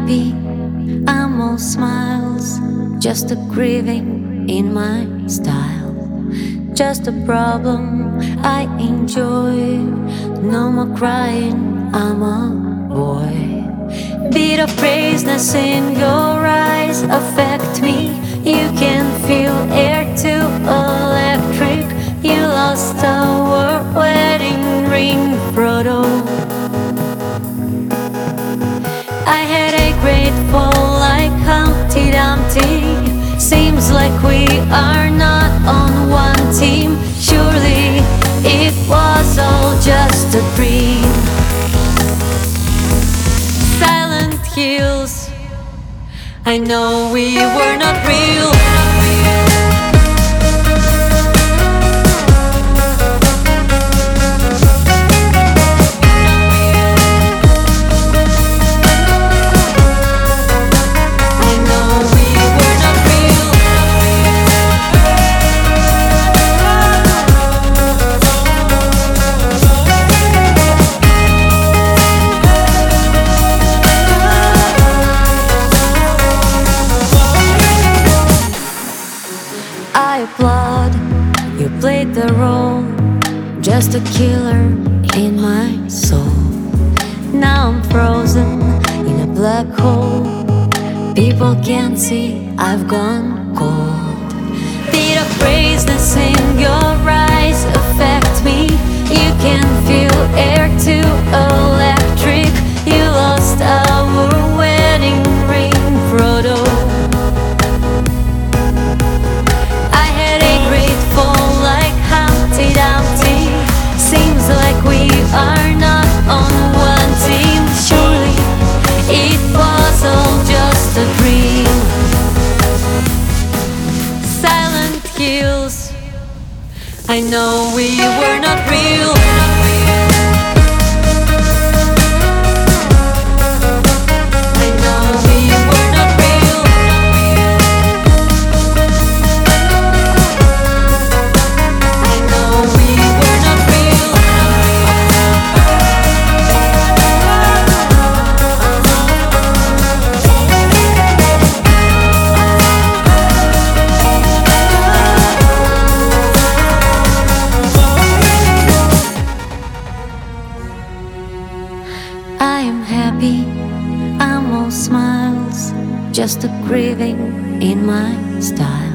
happy, I'm all smiles, just a grieving in my style. Just a problem I enjoy, no more crying, I'm a boy. Bit of craziness in your eyes affect me. You can feel air to electric. You lost our wedding ring, Frodo. I had a great fall like Humpty Dumpty. Seems like we are not on one team. Surely it was all just a dream. Silent hills, I know we were not real. I applaud, you played the role, just a killer in my soul. Now I'm frozen in a black hole. People can't see I've gone cold. Bit of craziness in your eyes affect me. You can feel air to electric. You lost our wedding ring, Frodo. Like we are not on one team. Surely it was all just a dream. Silent hills, I know we were not real. I am happy, I'm all smiles, just a grieving in my style.